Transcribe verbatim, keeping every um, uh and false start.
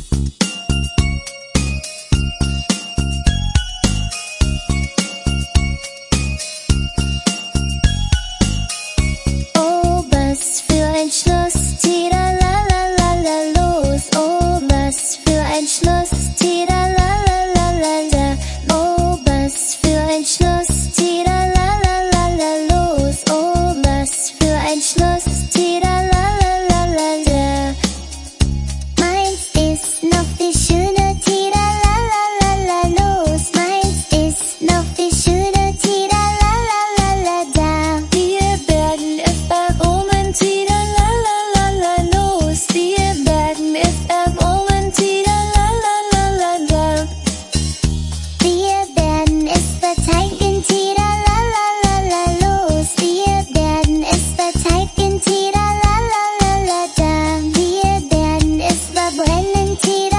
Oh, was für ein Schluss, tira la la la la los. Oh, was für ein Schluss, tira la la la la la. Oh, was für ein Schluss, tira la la la la los. Oh, was für ein Schluss, tira la la la la la. Meins ist noch viel schöner, tira la la la la los. Meins ist noch viel schöner, tira la la la la da. Wir werden es bewohnen, tira la la la la los. Wir werden es bewohnen, tira la la la la la. Wir werden es verteidigen, tira la la la la los. Wir werden es verteidigen, tira la la la la da. Wir werden es verbrennen, tira